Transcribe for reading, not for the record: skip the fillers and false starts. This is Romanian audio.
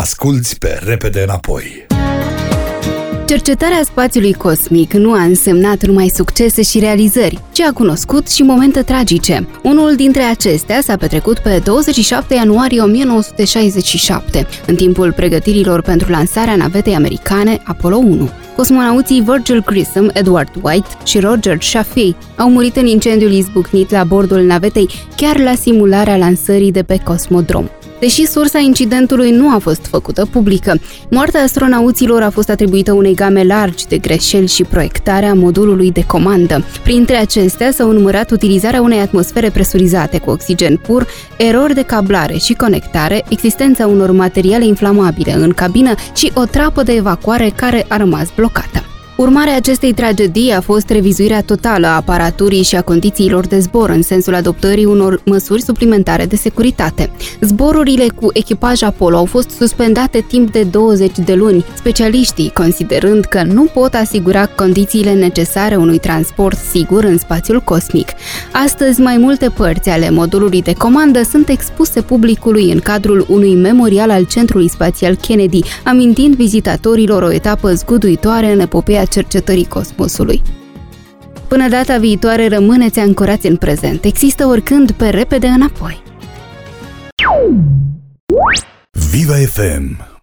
Asculți pe Repede Înapoi. Cercetarea spațiului cosmic nu a însemnat numai succese și realizări, ci a cunoscut și momente tragice. Unul dintre acestea s-a petrecut pe 27 ianuarie 1967, în timpul pregătirilor pentru lansarea navetei americane Apollo 1. Cosmonauții Virgil Grissom, Edward White și Roger Chaffee au murit în incendiul izbucnit la bordul navetei chiar la simularea lansării de pe cosmodrom. Deși sursa incidentului nu a fost făcută publică, moartea astronauților a fost atribuită unei game largi de greșeli și proiectarea modulului de comandă. Printre acestea s-au numărat utilizarea unei atmosfere presurizate cu oxigen pur, erori de cablare și conectare, existența unor materiale inflamabile în cabină și o trapă de evacuare care a rămas blocată. Urmarea acestei tragedii a fost revizuirea totală a aparaturii și a condițiilor de zbor în sensul adoptării unor măsuri suplimentare de securitate. Zborurile cu echipaj Apollo au fost suspendate timp de 20 de luni, specialiștii considerând că nu pot asigura condițiile necesare unui transport sigur în spațiul cosmic. Astăzi, mai multe părți ale modulului de comandă sunt expuse publicului în cadrul unui memorial al Centrului Spațial Kennedy, amintind vizitatorilor o etapă zguduitoare în epopeea cercetării cosmosului. Până data viitoare, rămâneți ancorați în prezent. Există oricând pe Repede Înapoi. Viva FM